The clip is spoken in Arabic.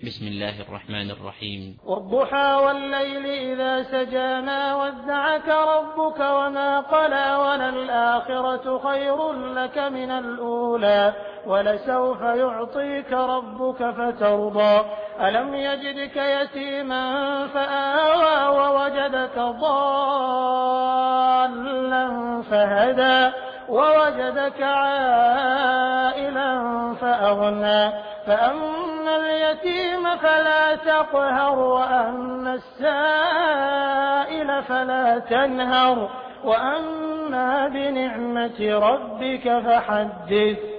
بسم الله الرحمن الرحيم. والضحى والليل إذا سجى ما ودعك ربك وما قلى وللآخرة خير لك من الأولى ولسوف يعطيك ربك فترضى ألم يجدك يتيما فآوى ووجدك ضالا فهدى ووجدك عائلا فأغنى فأما اليتيم فلا تقهر وأما السائل فلا تنهر وأما بنعمة ربك فحدث.